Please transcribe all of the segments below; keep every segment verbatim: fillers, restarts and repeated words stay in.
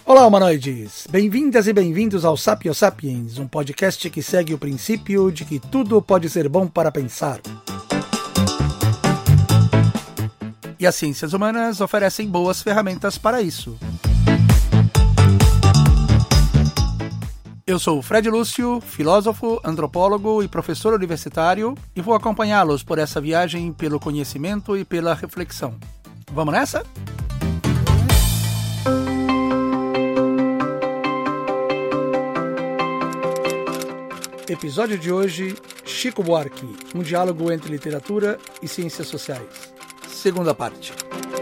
Olá, humanoides! Bem-vindas e bem-vindos ao Sapio Sapiens, um podcast que segue o princípio de que tudo pode ser bom para pensar. E as ciências humanas oferecem boas ferramentas para isso. Eu sou o Fred Lúcio, filósofo, antropólogo e professor universitário, e vou acompanhá-los por essa viagem pelo conhecimento e pela reflexão. Vamos nessa? Episódio de hoje, Chico Buarque, um diálogo entre literatura e ciências sociais. Segunda parte.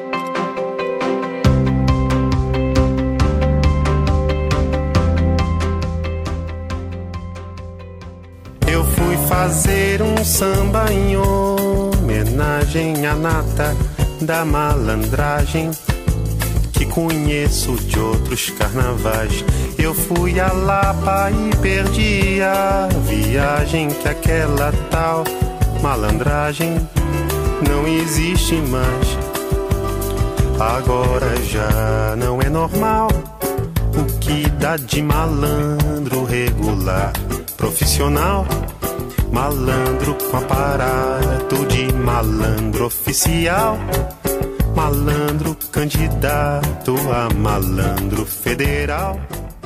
Eu fui fazer um samba em homenagem à nata da malandragem que conheço de outros carnavais. Eu fui a Lapa e perdi a viagem, que aquela tal malandragem não existe mais. Agora já não é normal o que dá de malandro regular, profissional, malandro com aparato de malandro oficial, malandro candidato a malandro federal.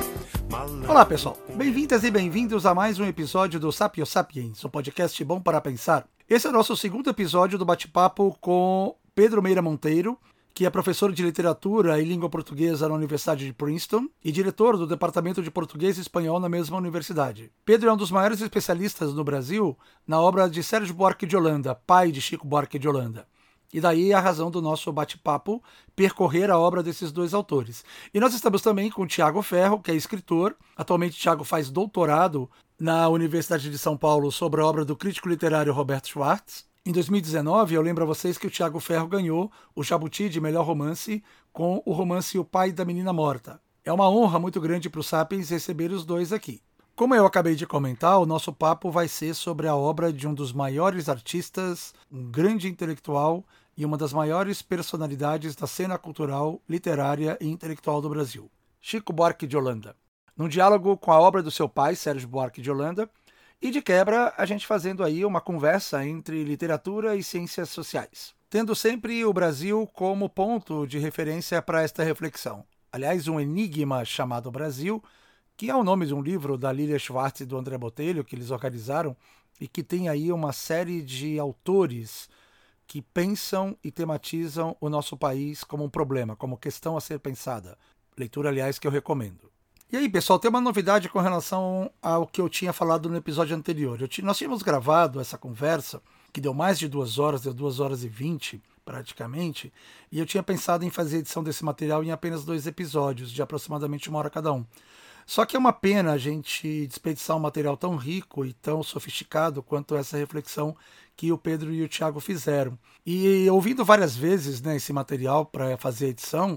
Olá, pessoal. Bem-vindas e bem-vindos a mais um episódio do Sapio Sapiens, um podcast bom para pensar. Esse é o nosso segundo episódio do bate-papo com Pedro Meira Monteiro, que é professor de literatura e língua portuguesa na Universidade de Princeton e diretor do Departamento de Português e Espanhol na mesma universidade. Pedro é um dos maiores especialistas no Brasil na obra de Sérgio Buarque de Holanda, pai de Chico Buarque de Holanda. E daí a razão do nosso bate-papo percorrer a obra desses dois autores. E nós estamos também com o Tiago Ferro, que é escritor. Atualmente o Tiago faz doutorado na Universidade de São Paulo sobre a obra do crítico literário Roberto Schwartz. Em dois mil e dezenove, eu lembro a vocês que o Tiago Ferro ganhou o Jabuti de melhor romance com o romance O Pai da Menina Morta. É uma honra muito grande para o Sapiens receber os dois aqui. Como eu acabei de comentar, o nosso papo vai ser sobre a obra de um dos maiores artistas, um grande intelectual e uma das maiores personalidades da cena cultural, literária e intelectual do Brasil, Chico Buarque de Holanda. Num diálogo com a obra do seu pai, Sérgio Buarque de Holanda, e de quebra a gente fazendo aí uma conversa entre literatura e ciências sociais, tendo sempre o Brasil como ponto de referência para esta reflexão. Aliás, um enigma chamado Brasil, que é o nome de um livro da Lilia Schwartz e do André Botelho, que eles organizaram, e que tem aí uma série de autores que pensam e tematizam o nosso país como um problema, como questão a ser pensada. Leitura, aliás, que eu recomendo. E aí, pessoal, tem uma novidade com relação ao que eu tinha falado no episódio anterior. Eu t... Nós tínhamos gravado essa conversa, que deu mais de duas horas, deu duas horas e vinte, praticamente, e eu tinha pensado em fazer a edição desse material em apenas dois episódios, de aproximadamente uma hora cada um. Só que é uma pena a gente desperdiçar um material tão rico e tão sofisticado quanto essa reflexão que o Pedro e o Tiago fizeram. E ouvindo várias vezes, né, esse material para fazer a edição,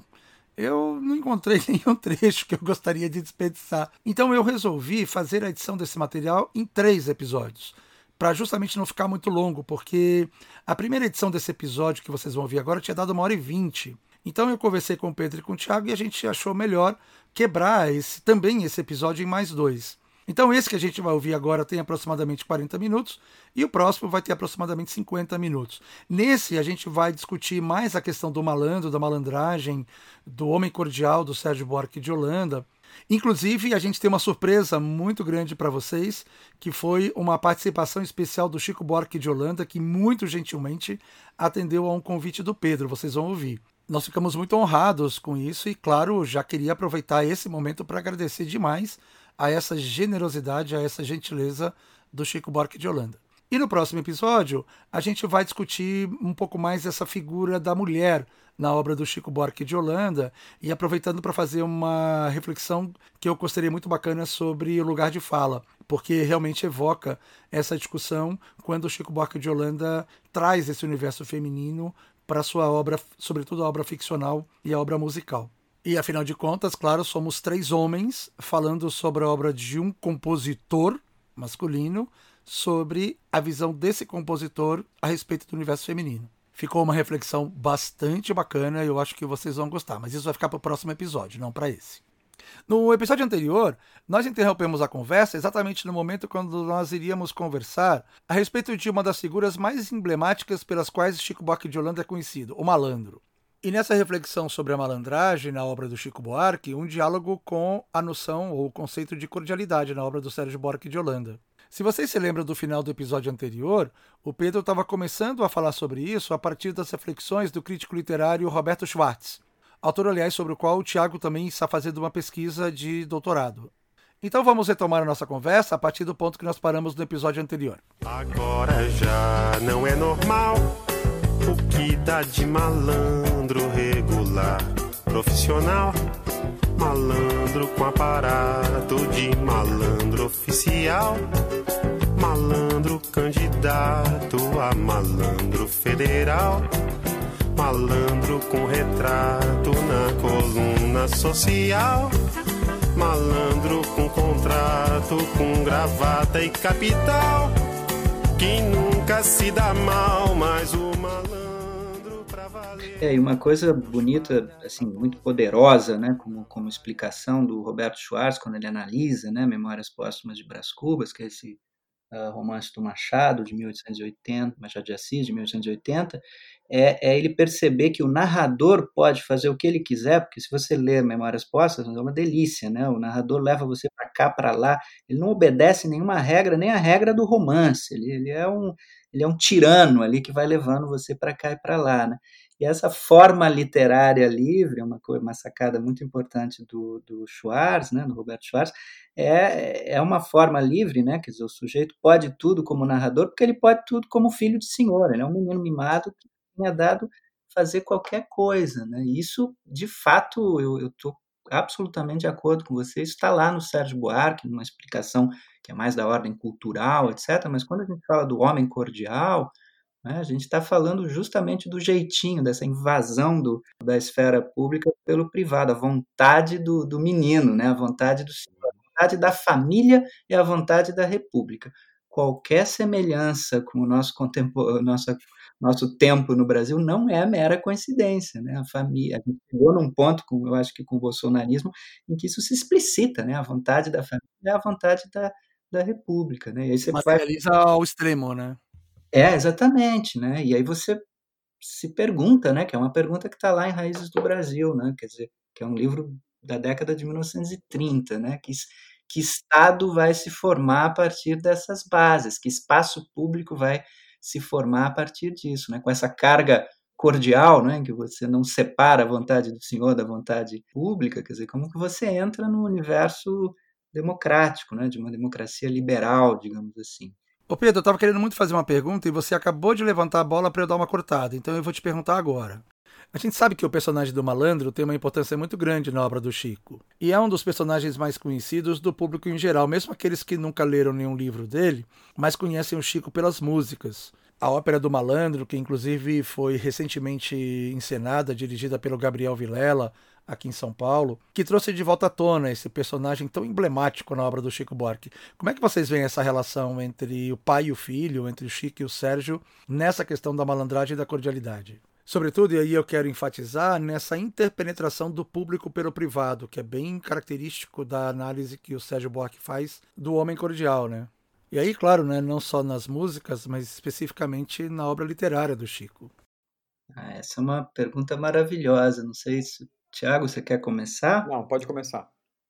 eu não encontrei nenhum trecho que eu gostaria de desperdiçar. Então eu resolvi fazer a edição desse material em três episódios, para justamente não ficar muito longo, porque a primeira edição desse episódio que vocês vão ouvir agora tinha dado uma hora e vinte. Então eu conversei com o Pedro e com o Tiago e a gente achou melhor quebrar esse, também esse episódio em mais dois. Então esse que a gente vai ouvir agora tem aproximadamente quarenta minutos e o próximo vai ter aproximadamente cinquenta minutos. Nesse a gente vai discutir mais a questão do malandro, da malandragem, do homem cordial do Sérgio Buarque de Holanda. Inclusive a gente tem uma surpresa muito grande para vocês, que foi uma participação especial do Chico Buarque de Holanda, que muito gentilmente atendeu a um convite do Pedro, vocês vão ouvir. Nós ficamos muito honrados com isso e, claro, já queria aproveitar esse momento para agradecer demais a essa generosidade, a essa gentileza do Chico Buarque de Holanda. E no próximo episódio, a gente vai discutir um pouco mais essa figura da mulher na obra do Chico Buarque de Holanda e aproveitando para fazer uma reflexão que eu gostaria muito bacana sobre o lugar de fala, porque realmente evoca essa discussão quando o Chico Buarque de Holanda traz esse universo feminino para a sua obra, sobretudo a obra ficcional e a obra musical. E, afinal de contas, claro, somos três homens falando sobre a obra de um compositor masculino, sobre a visão desse compositor a respeito do universo feminino. Ficou uma reflexão bastante bacana e eu acho que vocês vão gostar, mas isso vai ficar para o próximo episódio, não para esse. No episódio anterior, nós interrompemos a conversa exatamente no momento quando nós iríamos conversar a respeito de uma das figuras mais emblemáticas pelas quais Chico Buarque de Holanda é conhecido, o malandro. E nessa reflexão sobre a malandragem na obra do Chico Buarque, um diálogo com a noção ou o conceito de cordialidade na obra do Sérgio Buarque de Holanda. Se vocês se lembram do final do episódio anterior, o Pedro estava começando a falar sobre isso a partir das reflexões do crítico literário Roberto Schwartz, autor, aliás, sobre o qual o Tiago também está fazendo uma pesquisa de doutorado. Então vamos retomar a nossa conversa a partir do ponto que nós paramos no episódio anterior. Agora já não é normal o que dá de malandro regular, profissional, malandro com aparato de malandro oficial, malandro candidato a malandro federal, malandro com retrato na coluna social, malandro com contrato, com gravata e capital, que nunca se dá mal, mas o malandro pra valer. É, e uma coisa bonita, assim, muito poderosa, né, como, como explicação do Roberto Schwartz, quando ele analisa, né, Memórias Póstumas de Brás Cubas, que é esse uh, romance do Machado, de mil oitocentos e oitenta, Machado de Assis, de mil oitocentos e oitenta, É, é ele perceber que o narrador pode fazer o que ele quiser, porque se você ler Memórias Póstumas, é uma delícia, né? O narrador leva você para cá, para lá, ele não obedece nenhuma regra, nem a regra do romance, ele, ele, é, um, ele é um tirano ali que vai levando você para cá e para lá, né? E essa forma literária livre, uma, uma sacada muito importante do, do Schwartz, né? Do Roberto Schwartz, é, é uma forma livre, né? Quer dizer, o sujeito pode tudo como narrador, porque ele pode tudo como filho de senhor, ele é um menino mimado que tinha dado fazer qualquer coisa, né? E isso, de fato, eu estou absolutamente de acordo com você, isso está lá no Sérgio Buarque, numa explicação que é mais da ordem cultural, etcétera, mas quando a gente fala do homem cordial, né, a gente está falando justamente do jeitinho, dessa invasão do, da esfera pública pelo privado, a vontade do, do menino, né? A vontade do senhor, a vontade da família e a vontade da república. Qualquer semelhança com o nosso, contempo, nosso, nosso tempo no Brasil não é mera coincidência, né? A família, a gente chegou num ponto, com, eu acho que com o bolsonarismo, em que isso se explicita, né? A vontade da família é a vontade da, da república, né? E aí você vai... Materializa ao extremo, né? É, exatamente, né? E aí você se pergunta, né? Que é uma pergunta que está lá em Raízes do Brasil, né? Quer dizer, que é um livro da década de mil novecentos e trinta, né? Que, que Estado vai se formar a partir dessas bases, que espaço público vai se formar a partir disso, né? Com essa carga cordial, né? Que você não separa a vontade do senhor da vontade pública, quer dizer, como que você entra no universo democrático, né? De uma democracia liberal, digamos assim. Ô Pedro, eu estava querendo muito fazer uma pergunta e você acabou de levantar a bola para eu dar uma cortada, então eu vou te perguntar agora. A gente sabe que o personagem do malandro tem uma importância muito grande na obra do Chico. E é um dos personagens mais conhecidos do público em geral, mesmo aqueles que nunca leram nenhum livro dele, mas conhecem o Chico pelas músicas. A ópera do Malandro, que inclusive foi recentemente encenada, dirigida pelo Gabriel Vilela, aqui em São Paulo, que trouxe de volta à tona esse personagem tão emblemático na obra do Chico Buarque. Como é que vocês veem essa relação entre o pai e o filho, entre o Chico e o Sérgio, nessa questão da malandragem e da cordialidade? Sobretudo, e aí eu quero enfatizar, nessa interpenetração do público pelo privado, que é bem característico da análise que o Sérgio Buarque faz do homem cordial, né? E aí, claro, né, não só nas músicas, mas especificamente na obra literária do Chico. Ah, essa é uma pergunta maravilhosa. Não sei se... Tiago, você quer começar? Não, pode começar.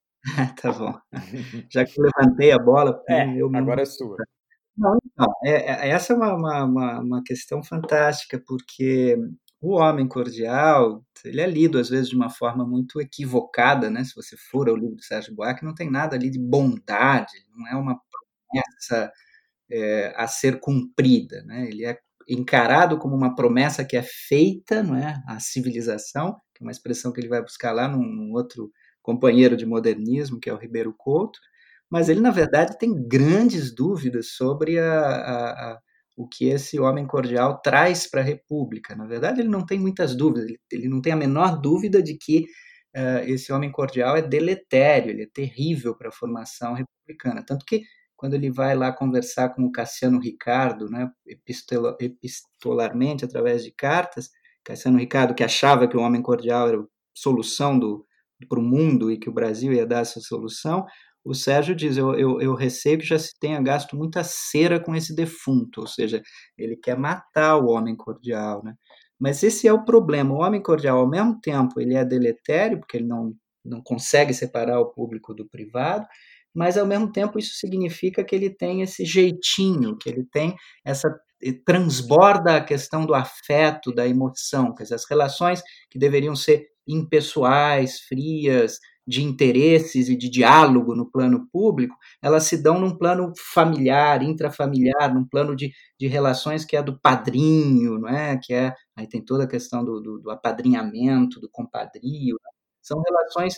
Tá bom. Já que eu levantei a bola... É, eu agora me... é sua. Não, então, é, é, essa é uma, uma, uma questão fantástica, porque o homem cordial, ele é lido, às vezes, de uma forma muito equivocada, né? Se você for ao livro do Sérgio Buarque, não tem nada ali de bondade, não é uma promessa é, a ser cumprida, né? Ele é encarado como uma promessa que é feita, não é, à civilização, que é uma expressão que ele vai buscar lá num, num outro companheiro de modernismo, que é o Ribeiro Couto, mas ele, na verdade, tem grandes dúvidas sobre a, a, a, o que esse homem cordial traz para a República. Na verdade, ele não tem muitas dúvidas, ele, ele não tem a menor dúvida de que uh, esse homem cordial é deletério, ele é terrível para a formação republicana. Tanto que, quando ele vai lá conversar com o Cassiano Ricardo, né, epistola, epistolarmente, através de cartas, Cassiano Ricardo, que achava que o homem cordial era a solução do, para o mundo e que o Brasil ia dar essa solução, o Sérgio diz, eu, eu, eu receio que já se tenha gasto muita cera com esse defunto, ou seja, ele quer matar o homem cordial, né? Mas esse é o problema, o homem cordial, ao mesmo tempo, ele é deletério, porque ele não, não consegue separar o público do privado, mas, ao mesmo tempo, isso significa que ele tem esse jeitinho, que ele tem essa transborda a questão do afeto, da emoção, quer dizer, as relações que deveriam ser impessoais, frias, de interesses e de diálogo no plano público, elas se dão num plano familiar, intrafamiliar, num plano de, de relações que é do padrinho, não é? Que é, aí tem toda a questão do, do, do apadrinhamento, do compadrio, né? São relações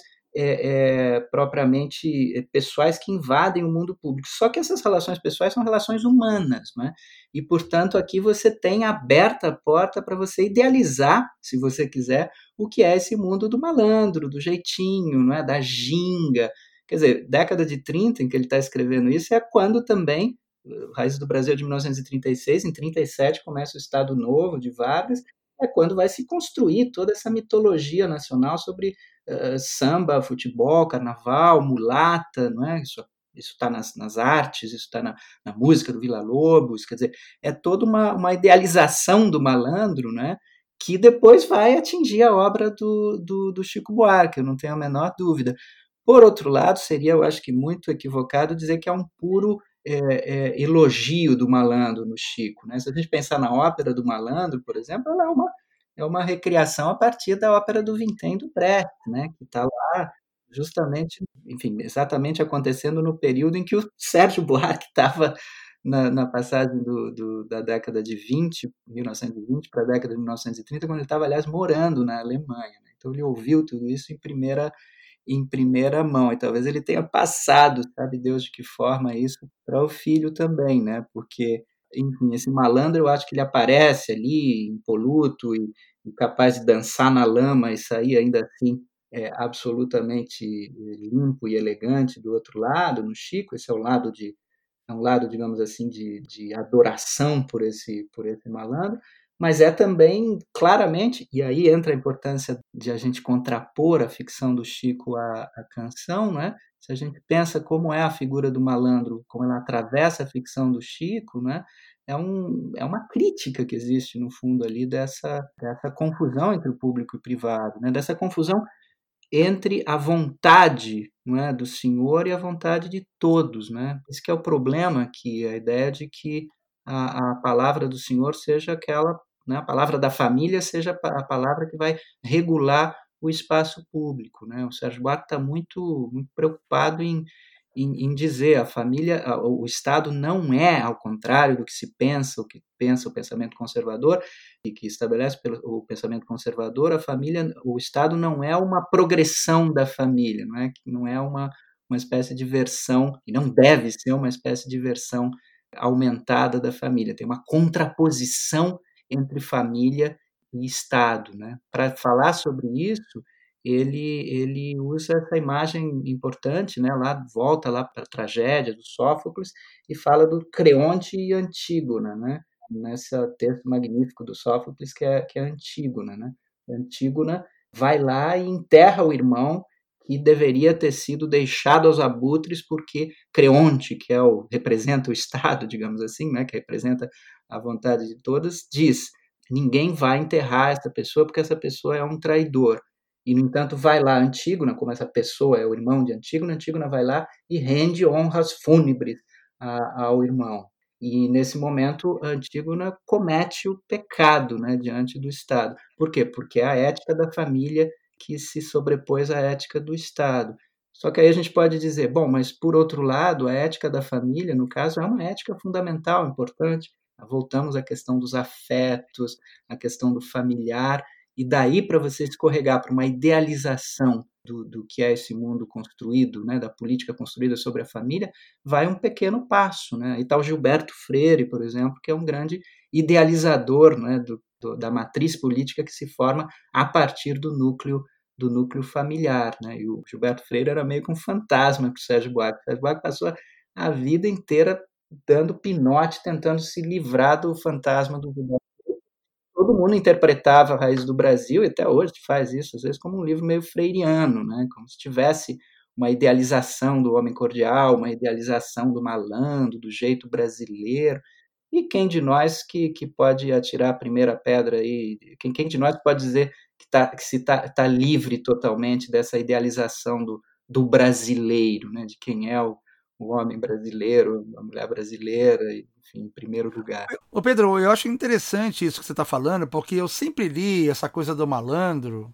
é, é, propriamente pessoais que invadem o mundo público. Só que essas relações pessoais são relações humanas, não é? E, portanto, aqui você tem aberta a porta para você idealizar, se você quiser, o que é esse mundo do malandro, do jeitinho, não é? Da ginga. Quer dizer, década de trinta, em que ele está escrevendo isso, é quando também, Raízes do Brasil de mil novecentos e trinta e seis, em trinta e sete começa o Estado Novo de Vargas, é quando vai se construir toda essa mitologia nacional sobre uh, samba, futebol, carnaval, mulata, não é? Isso isso está nas, nas artes, isso está na, na música do Villa-Lobos, quer dizer, é toda uma, uma idealização do malandro, né? Que depois vai atingir a obra do, do, do Chico Buarque, eu não tenho a menor dúvida. Por outro lado, seria, eu acho que muito equivocado dizer que é um puro é, é, elogio do malandro no Chico, né? Se a gente pensar na ópera do malandro, por exemplo, ela é uma, é uma recriação a partir da ópera do Vintém do Brecht, né? Que está lá justamente, enfim, exatamente acontecendo no período em que o Sérgio Buarque estava na, na passagem do, do, da década de vinte, mil novecentos e vinte, para a década de mil novecentos e trinta, quando ele estava, aliás, morando na Alemanha, né? Então ele ouviu tudo isso em primeira em primeira mão, e talvez ele tenha passado, sabe Deus de que forma isso, para o filho também, né? Porque, enfim, esse malandro, eu acho que ele aparece ali, impoluto e, e capaz de dançar na lama e sair ainda assim é, absolutamente limpo e elegante do outro lado, no Chico, esse é o lado de é um lado, digamos assim, de, de adoração por esse, por esse malandro, mas é também, claramente, e aí entra a importância de a gente contrapor a ficção do Chico à, à canção, né? Se a gente pensa como é a figura do malandro, como ela atravessa a ficção do Chico, né? É, um, é uma crítica que existe, no fundo, ali dessa, dessa confusão entre o público e o privado, né? Dessa confusão entre a vontade, não é, do Senhor e a vontade de todos, né? Esse que é o problema aqui, a ideia de que a, a palavra do Senhor seja aquela, né, a palavra da família seja a palavra que vai regular o espaço público, né? O Sérgio Buarque está muito, muito preocupado em, em, em dizer a família, o Estado não é, ao contrário do que se pensa, o que pensa o pensamento conservador, e que estabelece o pensamento conservador, a família, o Estado não é uma progressão da família, não é, não é uma, uma espécie de versão, e não deve ser uma espécie de versão aumentada da família, tem uma contraposição entre família e Estado, né? Para falar sobre isso, ele, ele usa essa imagem importante, né? Lá, volta lá para a tragédia do Sófocles e fala do Creonte e Antígona, né? Nesse texto magnífico do Sófocles, que é, que é Antígona, né? Antígona vai lá e enterra o irmão que deveria ter sido deixado aos abutres porque Creonte, que é o, representa o Estado, digamos assim, né? Que representa a vontade de todas, diz, ninguém vai enterrar essa pessoa porque essa pessoa é um traidor. E, no entanto, vai lá Antígona, como essa pessoa é o irmão de Antígona, Antígona vai lá e rende honras fúnebres a, ao irmão. E, nesse momento, Antígona comete o pecado, né, diante do Estado. Por quê? Porque é a ética da família que se sobrepôs à ética do Estado. Só que aí a gente pode dizer, bom, mas, por outro lado, a ética da família, no caso, é uma ética fundamental, importante. Voltamos à questão dos afetos, à questão do familiar, e daí para você escorregar para uma idealização do, do que é esse mundo construído, né, da política construída sobre a família, vai um pequeno passo, né? E tal Gilberto Freire, por exemplo, que é um grande idealizador, né, do, do, da matriz política que se forma a partir do núcleo do núcleo familiar, né? E o Gilberto Freire era meio que um fantasma para o Sérgio Buarque. O Sérgio Buarque passou a vida inteira dando pinote, tentando se livrar do fantasma do Gilberto, todo mundo interpretava Raízes do Brasil, e até hoje faz isso, às vezes, como um livro meio freiriano, né? Como se tivesse uma idealização do homem cordial, uma idealização do malandro, do jeito brasileiro. E quem de nós que, que pode atirar a primeira pedra aí? Quem, quem de nós pode dizer que, tá, que se está tá livre totalmente dessa idealização do, do brasileiro, né? De quem é o, o homem brasileiro, a mulher brasileira, enfim, em primeiro lugar. Ô Pedro, eu acho interessante isso que você está falando, porque eu sempre li essa coisa do malandro.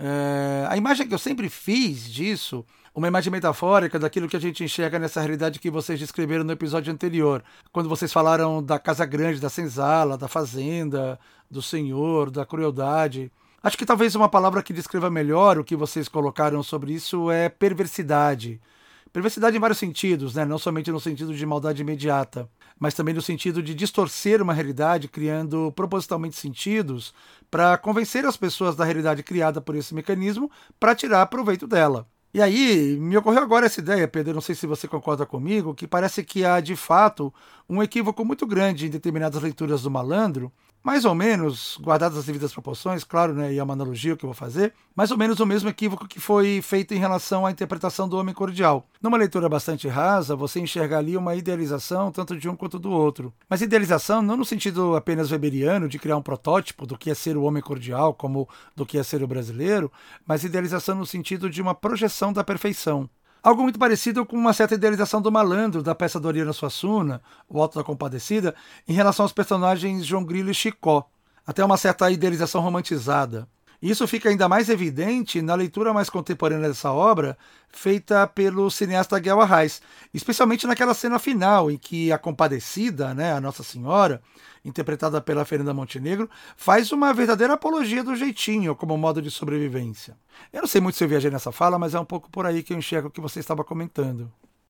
É, a imagem que eu sempre fiz disso, uma imagem metafórica daquilo que a gente enxerga nessa realidade que vocês descreveram no episódio anterior, quando vocês falaram da casa grande, da senzala, da fazenda, do senhor, da crueldade. Acho que talvez uma palavra que descreva melhor o que vocês colocaram sobre isso é perversidade. Perversidade em vários sentidos, né? Não somente no sentido de maldade imediata, mas também no sentido de distorcer uma realidade, criando propositalmente sentidos para convencer as pessoas da realidade criada por esse mecanismo para tirar proveito dela. E aí, me ocorreu agora essa ideia, Pedro, não sei se você concorda comigo, que parece que há, de fato, um equívoco muito grande em determinadas leituras do malandro, mais ou menos, guardadas as devidas proporções, claro, né, e é uma analogia que eu vou fazer, mais ou menos o mesmo equívoco que foi feito em relação à interpretação do homem cordial. Numa leitura bastante rasa, você enxerga ali uma idealização tanto de um quanto do outro. Mas idealização não no sentido apenas weberiano, de criar um protótipo do que é ser o homem cordial, como do que é ser o brasileiro, mas idealização no sentido de uma projeção da perfeição. Algo muito parecido com uma certa idealização do malandro, da peça do Ariano Suassuna, O Alto da Compadecida, em relação aos personagens João Grilo e Chicó. Até uma certa idealização romantizada. E isso fica ainda mais evidente na leitura mais contemporânea dessa obra, feita pelo cineasta Guel Arraes, especialmente naquela cena final, em que a Compadecida, né, a Nossa Senhora, interpretada pela Fernanda Montenegro, faz uma verdadeira apologia do jeitinho como modo de sobrevivência. Eu não sei muito se eu viajei nessa fala, mas é um pouco por aí que eu enxergo o que você estava comentando.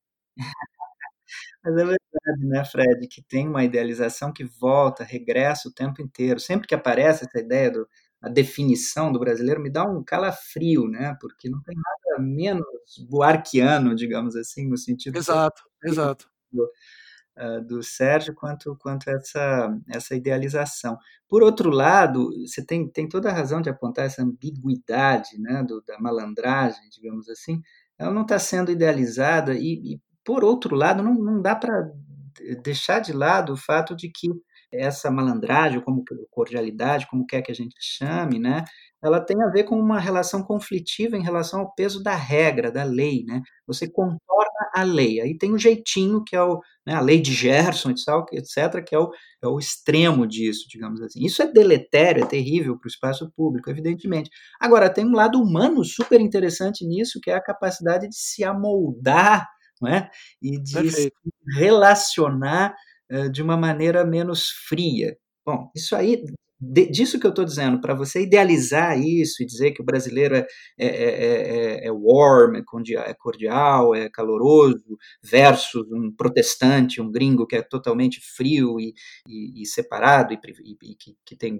Mas é verdade, né, Fred, que tem uma idealização que volta, regressa o tempo inteiro. Sempre que aparece essa ideia do a definição do brasileiro, me dá um calafrio, né? Porque não tem nada menos buarquiano, digamos assim, no sentido Exato, exato. do, uh, do Sérgio, quanto, quanto essa, essa idealização. Por outro lado, você tem, tem toda a razão de apontar essa ambiguidade, né, do, da malandragem, digamos assim. Ela não está sendo idealizada e, e, por outro lado, não, não dá para deixar de lado o fato de que essa malandragem, como cordialidade, como quer que a gente chame, né, ela tem a ver com uma relação conflitiva em relação ao peso da regra, da lei, né? Você contorna a lei. Aí tem o jeitinho, que é o, né, a lei de Gerson, etcétera, que é o, é o extremo disso, digamos assim. Isso é deletério, é terrível para o espaço público, evidentemente. Agora, tem um lado humano super interessante nisso, que é a capacidade de se amoldar, não é? E de Perfeito. se relacionar uh, de uma maneira menos fria. Bom, isso aí, de, disso que eu estou dizendo, para você idealizar isso e dizer que o brasileiro é, é, é, é warm, é cordial, é caloroso, versus um protestante, um gringo que é totalmente frio e, e, e separado e, e, e que, que tem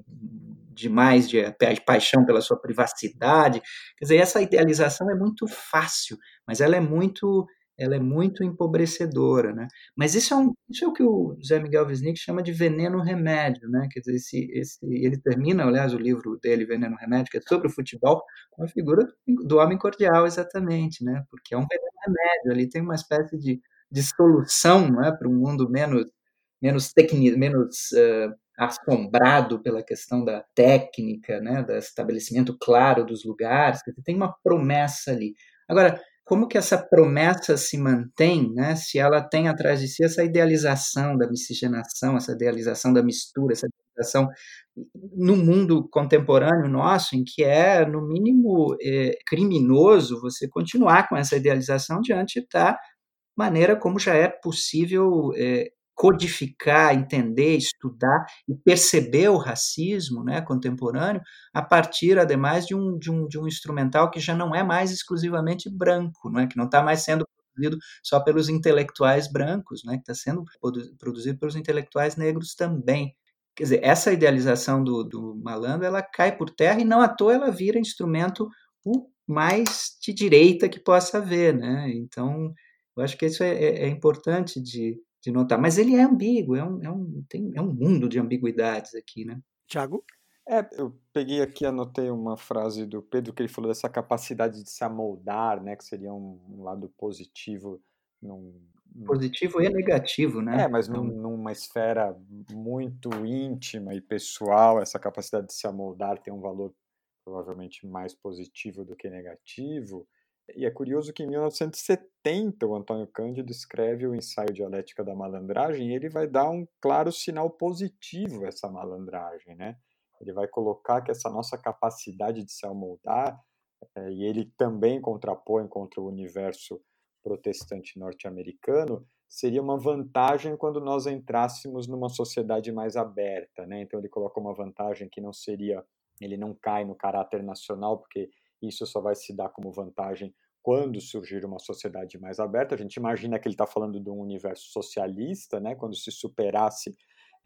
demais de, de paixão pela sua privacidade. Quer dizer, essa idealização é muito fácil, mas ela é muito... ela é muito empobrecedora, né? Mas isso é, um, isso é o que o Zé Miguel Wisnik chama de veneno-remédio, né? Quer dizer, esse, esse, ele termina, aliás, o livro dele, Veneno-Remédio, que é sobre o futebol, com a figura do homem cordial, exatamente, né? Porque é um veneno-remédio, ali tem uma espécie de, de solução, não é? Para um mundo menos, menos, tecni, menos uh, assombrado pela questão da técnica, né? Do estabelecimento claro dos lugares, quer dizer, tem uma promessa ali. Agora, como que essa promessa se mantém, né, se ela tem atrás de si essa idealização da miscigenação, essa idealização da mistura, essa idealização no mundo contemporâneo nosso, em que é, no mínimo, é, criminoso você continuar com essa idealização diante da maneira como já é possível é, codificar, entender, estudar e perceber o racismo, né, contemporâneo a partir, ademais, de um, de, um, de um instrumental que já não é mais exclusivamente branco, não é? Que não está mais sendo produzido só pelos intelectuais brancos, né, que está sendo produzido pelos intelectuais negros também. Quer dizer, essa idealização do, do malandro, ela cai por terra e não à toa ela vira instrumento o mais de direita que possa haver, né? Então, eu acho que isso é, é, é importante de, de notar. Mas ele é ambíguo, é um, é, um, tem, é um mundo de ambiguidades aqui, né? Tiago? É, eu peguei aqui, anotei uma frase do Pedro, que ele falou dessa capacidade de se amoldar, né, que seria um, um lado positivo num, num- Positivo e negativo, é, né? mas num- Então, numa esfera muito íntima e pessoal, essa capacidade de se amoldar tem um valor provavelmente mais positivo do que negativo. E é curioso que em mil novecentos e setenta o Antônio Cândido escreve o ensaio Dialética da Malandragem e ele vai dar um claro sinal positivo a essa malandragem, né? Ele vai colocar que essa nossa capacidade de se amoldar, eh, e ele também contrapõe contra o universo protestante norte-americano, seria uma vantagem quando nós entrássemos numa sociedade mais aberta, né? Então ele coloca uma vantagem que não seria, ele não cai no caráter nacional, porque isso só vai se dar como vantagem quando surgir uma sociedade mais aberta. A gente imagina que ele está falando de um universo socialista, né? Quando se superasse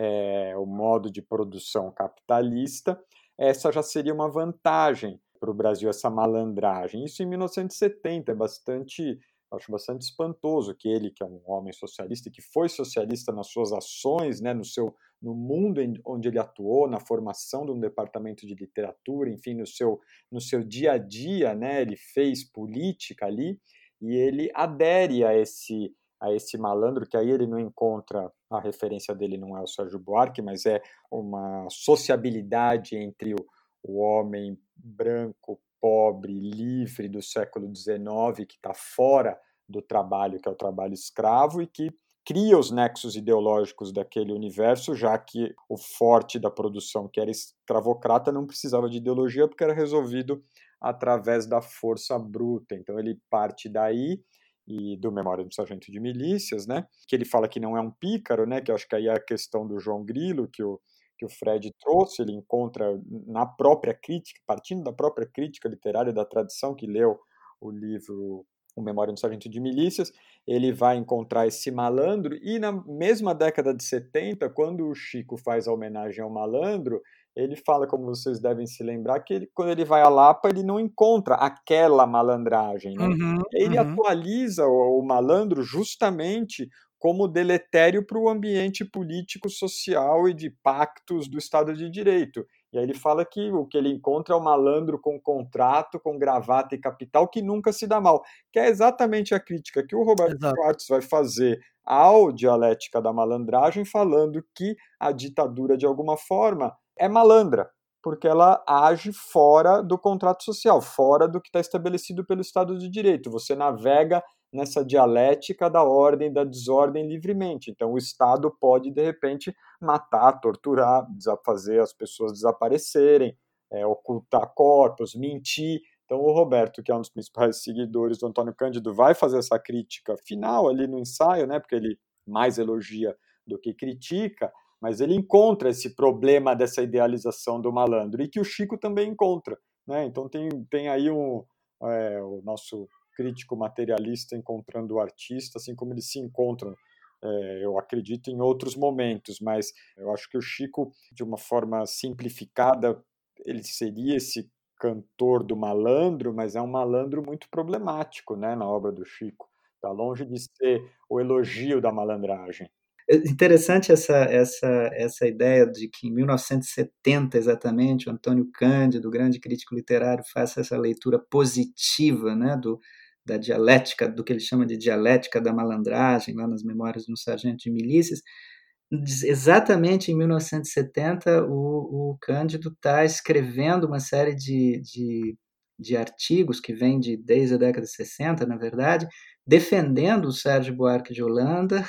é, o modo de produção capitalista, essa já seria uma vantagem para o Brasil, essa malandragem. Isso em mil novecentos e setenta, é bastante, acho bastante espantoso que ele, que é um homem socialista e que foi socialista nas suas ações, né, no seu no mundo onde ele atuou, na formação de um departamento de literatura, enfim, no seu, no seu dia a dia, né, ele fez política ali, e ele adere a esse, a esse malandro, que aí ele não encontra, a referência dele não é o Sérgio Buarque, mas é uma sociabilidade entre o, o homem branco, pobre, livre do século dezenove, que está fora do trabalho, que é o trabalho escravo, e que cria os nexos ideológicos daquele universo, já que o forte da produção, que era escravocrata, não precisava de ideologia, porque era resolvido através da força bruta. Então ele parte daí, e do Memória do Sargento de Milícias, né, que ele fala que não é um pícaro, né, que acho que aí é a questão do João Grilo, que o, que o Fred trouxe, ele encontra na própria crítica, partindo da própria crítica literária da tradição, que leu o livro O Memória do Sargento de Milícias, ele vai encontrar esse malandro, e na mesma década de setenta, quando o Chico faz a homenagem ao malandro, ele fala, como vocês devem se lembrar, que ele, quando ele vai a Lapa, ele não encontra aquela malandragem, né? Uhum, Ele uhum. atualiza o, o malandro justamente como deletério para o ambiente político, social e de pactos do Estado de Direito. E aí ele fala que o que ele encontra é o malandro com contrato, com gravata e capital, que nunca se dá mal. Que é exatamente a crítica que o Roberto Exato. Schwartz vai fazer ao Dialética da Malandragem, falando que a ditadura, de alguma forma, é malandra, porque ela age fora do contrato social, fora do que está estabelecido pelo Estado de Direito. Você navega nessa dialética da ordem e da desordem livremente. Então, o Estado pode, de repente, matar, torturar, fazer as pessoas desaparecerem, é, ocultar corpos, mentir. Então, o Roberto, que é um dos principais seguidores do Antônio Cândido, vai fazer essa crítica final ali no ensaio, né, porque ele mais elogia do que critica, mas ele encontra esse problema dessa idealização do malandro, e que o Chico também encontra, né? Então tem, tem aí um, é, o nosso crítico materialista encontrando o artista, assim como eles se encontram, é, eu acredito, em outros momentos, mas eu acho que o Chico, de uma forma simplificada, ele seria esse cantor do malandro, mas é um malandro muito problemático, né, na obra do Chico. Está longe de ser o elogio da malandragem. É interessante essa, essa, essa ideia de que em mil novecentos e setenta, exatamente, o Antônio Cândido, o grande crítico literário, faça essa leitura positiva, né, do, da dialética, do que ele chama de dialética da malandragem, lá nas Memórias de um Sargento de Milícias. Exatamente em mil novecentos e setenta, o, o Cândido está escrevendo uma série de, de, de artigos que vêm de, desde a década de sessenta, na verdade, defendendo o Sérgio Buarque de Holanda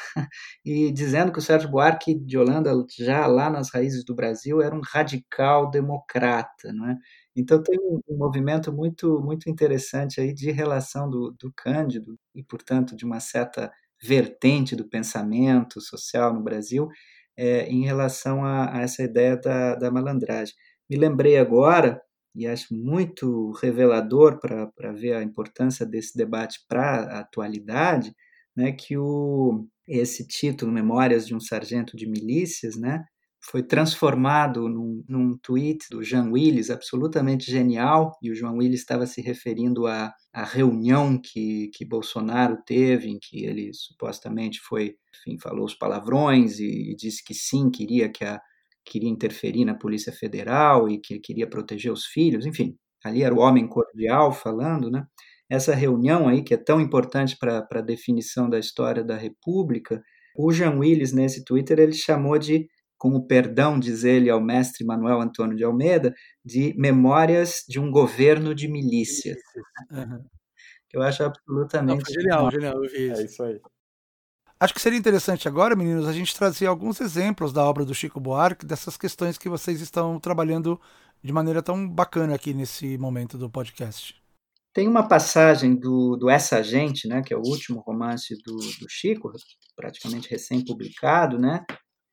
e dizendo que o Sérgio Buarque de Holanda, já lá nas raízes do Brasil, era um radical democrata, não é? Então tem um, um movimento muito, muito interessante aí de relação do, do Cândido e, portanto, de uma certa vertente do pensamento social no Brasil, é, em relação a, a essa ideia da, da malandragem. Me lembrei agora, e acho muito revelador para ver a importância desse debate para a atualidade, né, que o, esse título, Memórias de um Sargento de Milícias, né, foi transformado num, num tweet do Jean Willis, absolutamente genial, e o João Willis estava se referindo à, à reunião que, que Bolsonaro teve, em que ele supostamente foi, enfim, falou os palavrões e, e disse que sim, queria que a, queria interferir na Polícia Federal e que queria proteger os filhos, enfim, ali era o homem cordial falando, né? Essa reunião aí, que é tão importante para a definição da história da República, o Jean Willis, nesse Twitter, ele chamou de, com o perdão, diz ele ao mestre Manuel Antônio de Almeida, de memórias de um governo de milícias. Uhum. Eu acho absolutamente... Não, foi genial, genial, eu vi isso. É isso aí. Acho que seria interessante agora, meninos, a gente trazer alguns exemplos da obra do Chico Buarque, dessas questões que vocês estão trabalhando de maneira tão bacana aqui nesse momento do podcast. Tem uma passagem do, do Essa Gente, né, que é o último romance do, do Chico, praticamente recém-publicado, né,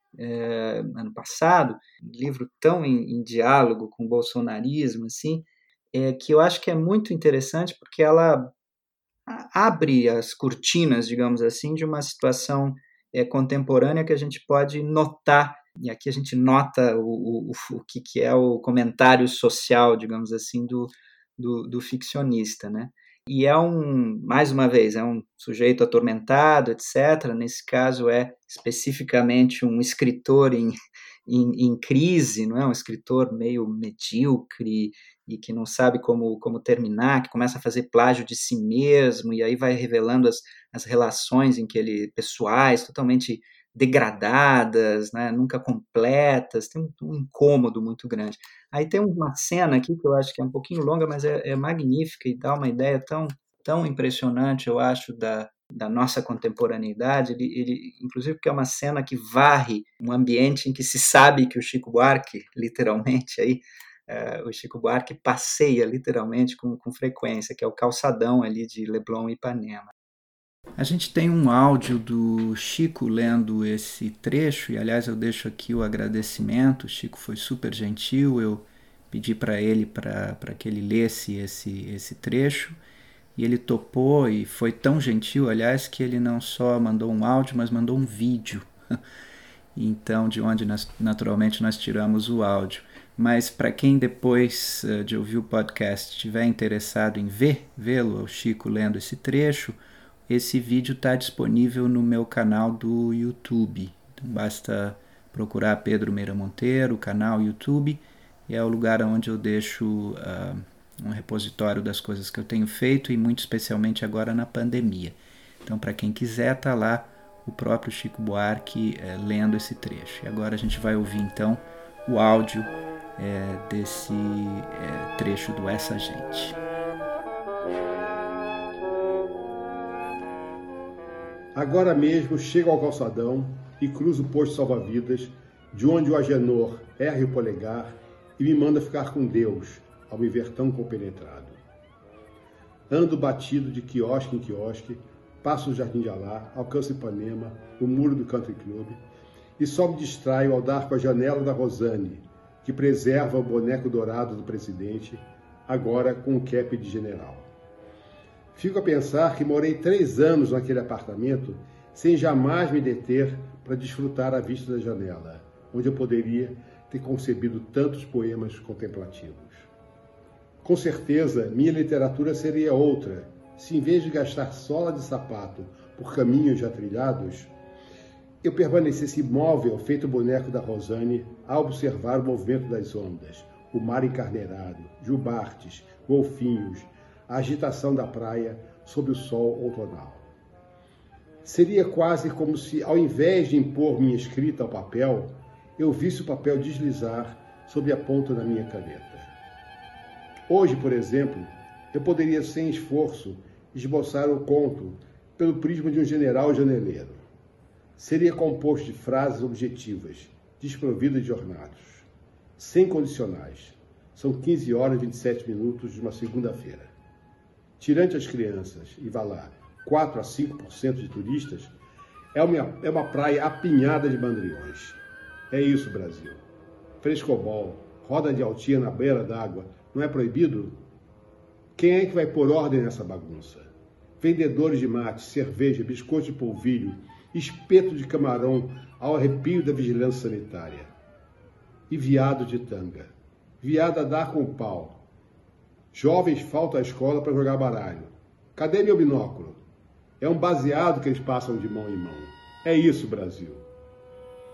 é, ano passado, um livro tão em, em diálogo com o bolsonarismo, assim, é, que eu acho que é muito interessante porque ela abre as cortinas, digamos assim, de uma situação é, contemporânea que a gente pode notar, e aqui a gente nota o, o, o que, que é o comentário social, digamos assim, do, do, do ficcionista, né? E é um, mais uma vez, é um sujeito atormentado, etcétera. Nesse caso é especificamente um escritor em, em, em crise, não é? Um escritor meio medíocre e que não sabe como, como terminar, que começa a fazer plágio de si mesmo, e aí vai revelando as, as relações em que ele, pessoais, totalmente degradadas, né? Nunca completas, tem um, um incômodo muito grande. Aí tem uma cena aqui que eu acho que é um pouquinho longa, mas é, é magnífica e dá uma ideia tão, tão impressionante, eu acho, da, da nossa contemporaneidade. Ele, ele, inclusive porque é uma cena que varre um ambiente em que se sabe que o Chico Buarque, literalmente, aí, uh, o Chico Buarque passeia literalmente com, com frequência, que é o calçadão ali de Leblon e Ipanema. A gente tem um áudio do Chico lendo esse trecho, e aliás eu deixo aqui o agradecimento. O Chico foi super gentil, eu pedi para ele para que ele lesse esse, esse trecho, e ele topou e foi tão gentil, aliás, que ele não só mandou um áudio, mas mandou um vídeo. Então, de onde nós, naturalmente nós tiramos o áudio. Mas para quem depois uh, de ouvir o podcast estiver interessado em ver, vê-lo, o Chico lendo esse trecho, esse vídeo está disponível no meu canal do YouTube. Então basta procurar Pedro Meira Monteiro, o canal YouTube, e é o lugar onde eu deixo uh, um repositório das coisas que eu tenho feito, e muito especialmente agora na pandemia. Então, para quem quiser, está lá o próprio Chico Buarque uh, lendo esse trecho. E agora a gente vai ouvir então o áudio uh, desse uh, trecho do Essa Gente. Agora mesmo chego ao calçadão e cruzo o posto salva-vidas, de onde o Agenor erre o polegar e me manda ficar com Deus, ao me ver tão compenetrado. Ando batido de quiosque em quiosque, passo o Jardim de Alá, alcanço Ipanema, o muro do Country Club, e só me distraio ao dar com a janela da Rosane, que preserva o boneco dourado do presidente, agora com o cap de general. Fico a pensar que morei três anos naquele apartamento sem jamais me deter para desfrutar a vista da janela, onde eu poderia ter concebido tantos poemas contemplativos. Com certeza, minha literatura seria outra, se em vez de gastar sola de sapato por caminhos já trilhados, eu permanecesse imóvel, feito boneco da Rosane, a observar o movimento das ondas, o mar encarneirado, jubartes, golfinhos, a agitação da praia sob o sol outonal. Seria quase como se, ao invés de impor minha escrita ao papel, eu visse o papel deslizar sob a ponta da minha caneta. Hoje, por exemplo, eu poderia, sem esforço, esboçar o conto pelo prisma de um general janeleiro. Seria composto de frases objetivas, desprovidas de ornatos, sem condicionais. São quinze horas e vinte e sete minutos de uma segunda-feira. Tirante as crianças, e vá lá, quatro a cinco por cento de turistas, é uma, é uma praia apinhada de mandriões. É isso, Brasil. Frescobol, roda de altia na beira d'água, não é proibido? Quem é que vai pôr ordem nessa bagunça? Vendedores de mate, cerveja, biscoito de polvilho, espeto de camarão ao arrepio da vigilância sanitária. E viado de tanga. Viado a dar com o pau. Jovens faltam à escola para jogar baralho. Cadê meu binóculo? É um baseado que eles passam de mão em mão. É isso, Brasil.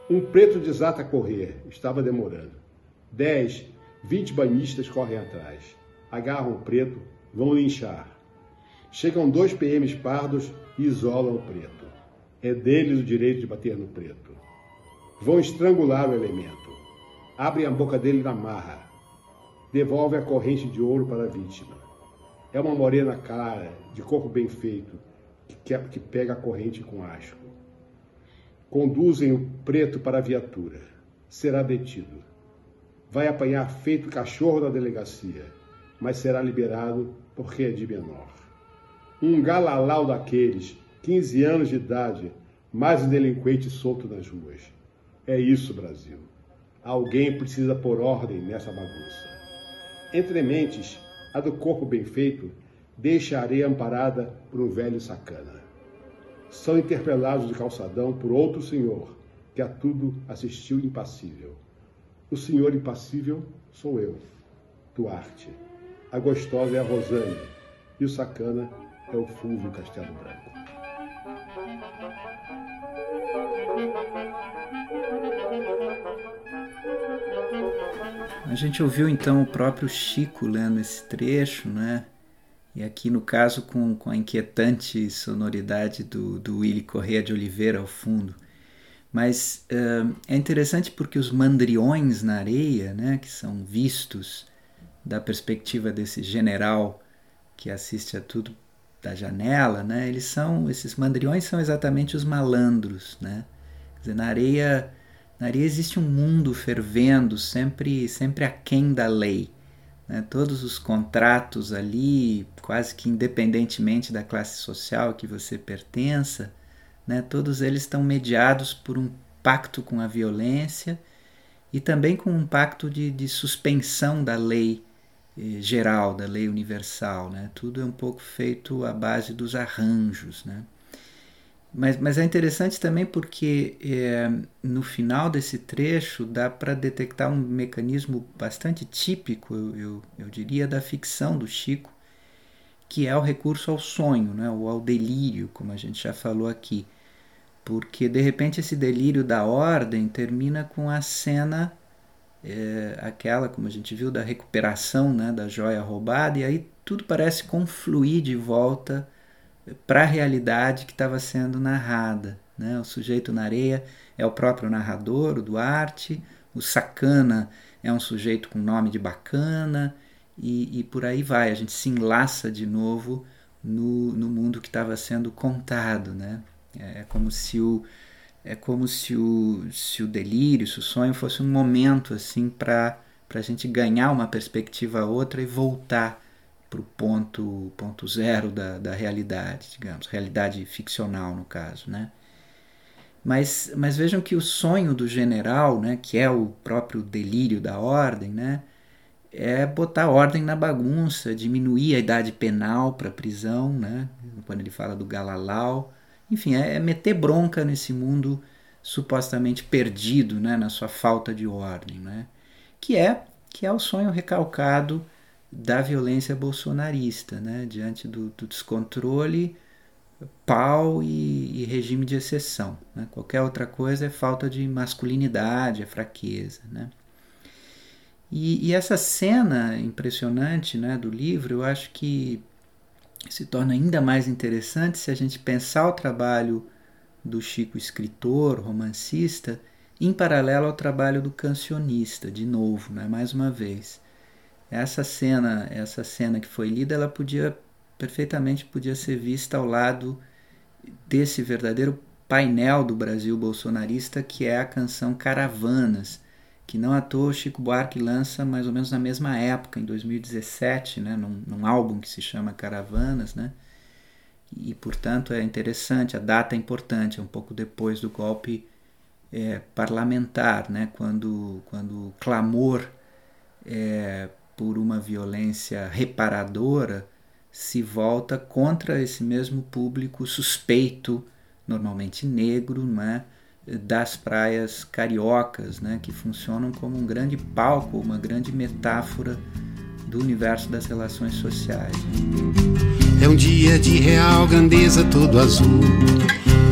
Um preto desata a correr, estava demorando. Dez, vinte banhistas correm atrás. Agarram o preto, vão linchar. Chegam dois P Ms pardos e isolam o preto. É deles o direito de bater no preto. Vão estrangular o elemento. Abrem a boca dele na marra. Devolvem a corrente de ouro para a vítima. É uma morena clara, de corpo bem feito, que, que pega a corrente com asco. Conduzem o preto para a viatura. Será detido. Vai apanhar feito cachorro na delegacia, mas será liberado porque é de menor. Um galalau daqueles, quinze anos de idade, mais um delinquente solto nas ruas. É isso, Brasil. Alguém precisa pôr ordem nessa bagunça. Entre mentes, a do corpo bem feito deixa a areia amparada por um velho sacana. São interpelados de calçadão por outro senhor, que a tudo assistiu impassível. O senhor impassível sou eu, Duarte. A gostosa é a Rosane, e o sacana é o Fúvio Castelo Branco. A gente ouviu então o próprio Chico lendo esse trecho, né? E aqui no caso com, com a inquietante sonoridade do, do Willy Correa de Oliveira ao fundo. Mas uh, é interessante porque os mandriões na areia, né, que são vistos da perspectiva desse general que assiste a tudo da janela, né, eles são, esses mandriões são exatamente os malandros, né? Quer dizer, na areia, na areia existe um mundo fervendo, sempre, sempre aquém da lei. Né? Todos os contratos ali, quase que independentemente da classe social que você pertença, né, todos eles estão mediados por um pacto com a violência e também com um pacto de, de suspensão da lei eh, geral, da lei universal. Né? Tudo é um pouco feito à base dos arranjos. Né? Mas, mas é interessante também porque é, no final desse trecho dá para detectar um mecanismo bastante típico, eu, eu, eu diria, da ficção do Chico, que é o recurso ao sonho, né? Ou ao delírio, como a gente já falou aqui. Porque, de repente, esse delírio da ordem termina com a cena, é, aquela, como a gente viu, da recuperação, né, da joia roubada, e aí tudo parece confluir de volta para a realidade que estava sendo narrada. Né? O sujeito na areia é o próprio narrador, o Duarte, o sacana é um sujeito com nome de bacana, e, e por aí vai, a gente se enlaça de novo no, no mundo que estava sendo contado. Né? É como se o, é como se o, se o delírio, se o sonho fosse um momento assim, para a gente ganhar uma perspectiva outra e voltar para o ponto, ponto zero da, da realidade, digamos, realidade ficcional no caso, né? Mas, mas vejam que o sonho do general, né, que é o próprio delírio da ordem, né, é botar ordem na bagunça, diminuir a idade penal para prisão, né, quando ele fala do galalau, enfim, é, é meter bronca nesse mundo supostamente perdido, né, na sua falta de ordem, né, que é, que é o sonho recalcado da violência bolsonarista, né? Diante do, do descontrole, pau e, e regime de exceção. Né? Qualquer outra coisa é falta de masculinidade, é fraqueza. Né? E, e essa cena impressionante, né, do livro, eu acho que se torna ainda mais interessante se a gente pensar o trabalho do Chico escritor, romancista, em paralelo ao trabalho do cancionista, de novo, né, mais uma vez. Essa cena, essa cena que foi lida, ela podia perfeitamente podia ser vista ao lado desse verdadeiro painel do Brasil bolsonarista, que é a canção Caravanas, que não à toa Chico Buarque lança mais ou menos na mesma época, em dois mil e dezessete, né, num, num álbum que se chama Caravanas, né, e portanto é interessante, a data é importante, é um pouco depois do golpe é, parlamentar, né, quando, quando o clamor é, por uma violência reparadora se volta contra esse mesmo público suspeito, normalmente negro, né, das praias cariocas, né, que funcionam como um grande palco, uma grande metáfora do universo das relações sociais. É um dia de real grandeza todo azul,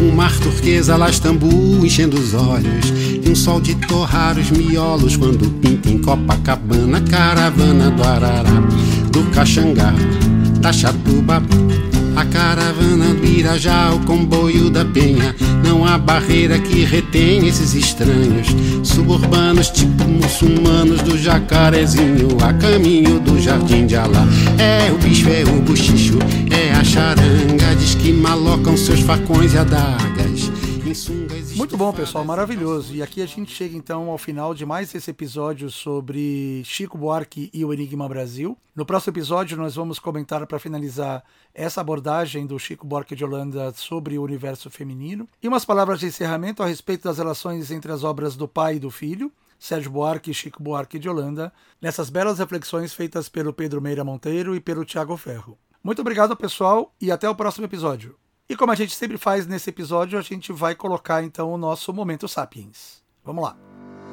Um mar turquesa lá Istambul enchendo os olhos, e um sol de torrar os miolos quando pinta em Copacabana a caravana do Arará, do Caxangá, da Chatuba, a caravana do Irajá, o comboio da Penha. Não há barreira que retém esses estranhos suburbanos, tipo muçulmanos do Jacarezinho, a caminho do Jardim de Alá. É o bicho, é o buchicho, é a charanga, diz que malocam seus facões e adagas. Muito bom, pessoal, maravilhoso. E aqui a gente chega então ao final de mais esse episódio sobre Chico Buarque e o Enigma Brasil. No próximo episódio nós vamos comentar, para finalizar, essa abordagem do Chico Buarque de Holanda sobre o universo feminino e umas palavras de encerramento a respeito das relações entre as obras do pai e do filho, Sérgio Buarque e Chico Buarque de Holanda, nessas belas reflexões feitas pelo Pedro Meira Monteiro e pelo Tiago Ferro. Muito obrigado, pessoal, e até o próximo episódio. E como a gente sempre faz nesse episódio, a gente vai colocar então o nosso Momento Sapiens. Vamos lá.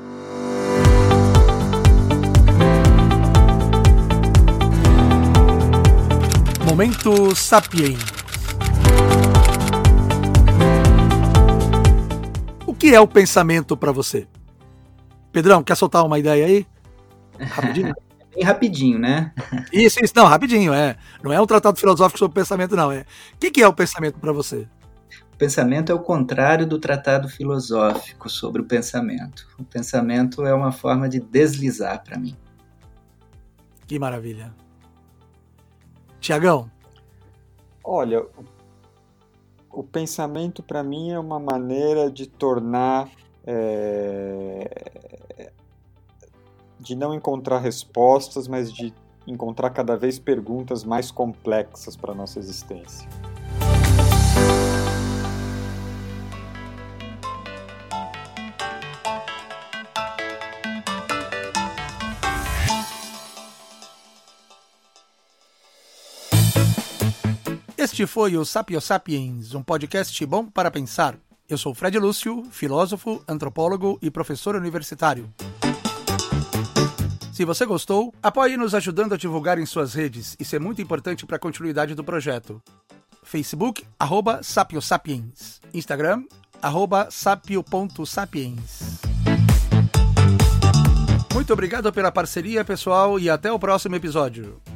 Momento Sapiens. O que é o pensamento para você? Pedrão, quer soltar uma ideia aí? Rapidinho. Bem rapidinho, né? Isso, isso, não, rapidinho, é. Não é um tratado filosófico sobre pensamento, não. É. O que, que é o pensamento para você? O pensamento é o contrário do tratado filosófico sobre o pensamento. O pensamento é uma forma de deslizar para mim. Que maravilha. Tiagão? Olha, o pensamento para mim é uma maneira de tornar... É... de não encontrar respostas, mas de encontrar cada vez perguntas mais complexas para a nossa existência. Este foi o Sapio Sapiens, um podcast bom para pensar. Eu sou Fred Lúcio, filósofo, antropólogo e professor universitário. Se você gostou, apoie nos ajudando a divulgar em suas redes. Isso é muito importante para a continuidade do projeto. Facebook, arroba Sapio Sapiens. Instagram, arroba sapio ponto sapiens. Muito obrigado pela parceria, pessoal, e até o próximo episódio.